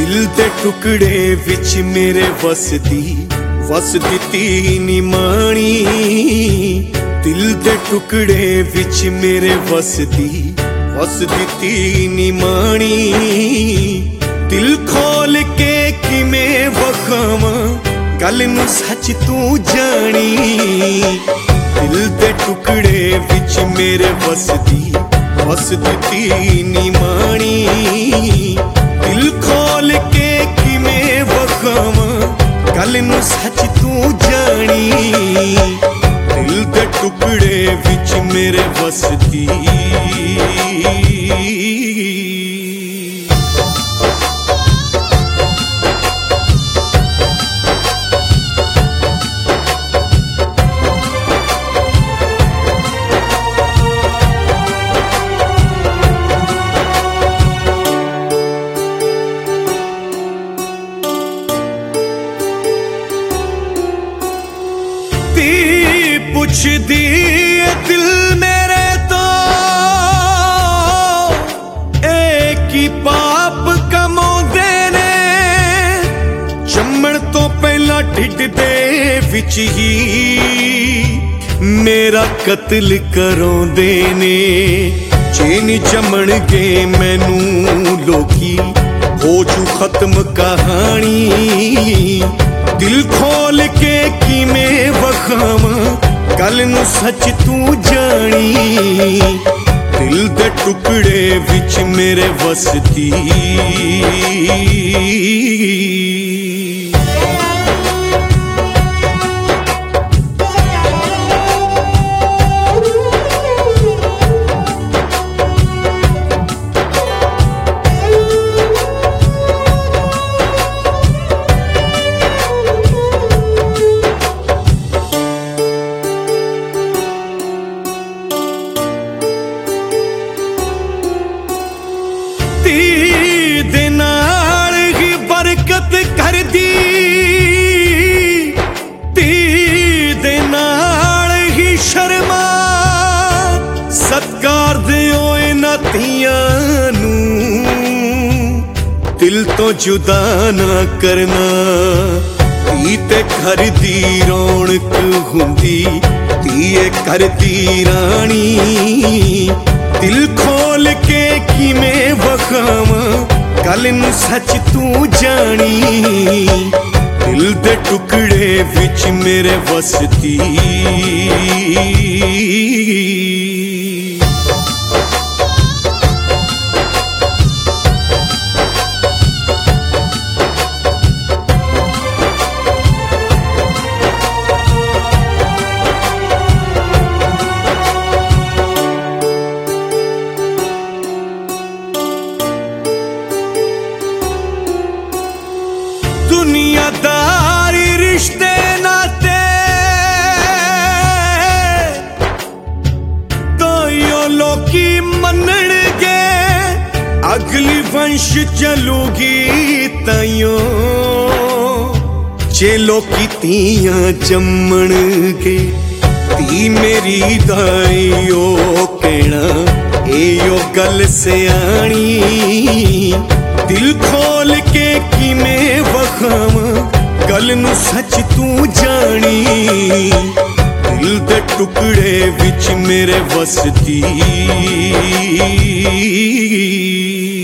दिल दे टुकड़े विच मेरे वस दिती नी माणी। दिल दे टुकड़े विच मेरे वस दिती नी माणी। दिल खोल के किमें वखावां गल नूं सच तू जानी। दिल दे टुकड़े विच मेरे वस दिती नी माणी। दिल खोल के किमें वखावां गल नूं सच तू जानी। दिल दे टुकड़े विच मेरे वस दी। पुछदी दिल मेरे तो एक ही पाप कमाउंदे ने। जम्मण तो पहला ढिड दे विच ही मेरा कत्ल करोंदे ने। जे नी जम्मण गे मैनू लोकी हो जू खत्म कहानी। दिल खोल के किमें वखावां गल नूं सच तू जानी। दिल दे टुकड़े विच मेरे वस दी। दे नाल ही बरकत कर दी। दे नाल ही शर्मा सत्कार दिओ इन्हां धीआं नूं। दिल तो जुदा ना करना। धी ते घर दी रौनक हुंदी, धीए घर दी रानी। दिल खोल के किमें वखावां गल नूं सच तू जानी। दिल दे टुकड़े विच मेरे वस दी। दुनियादारी रिश्ते नाते तो यो लोकी मनणगे। अगली वंश चलूगी ताइयों जे लोकी तियां जम्मणगे। धी मेरी दाइयो कहना एयो गल सियाणी। दिल खोल के किमें वखावां गल नूं सच तू जानी। दिल दे टुकड़े विच मेरे वस दी।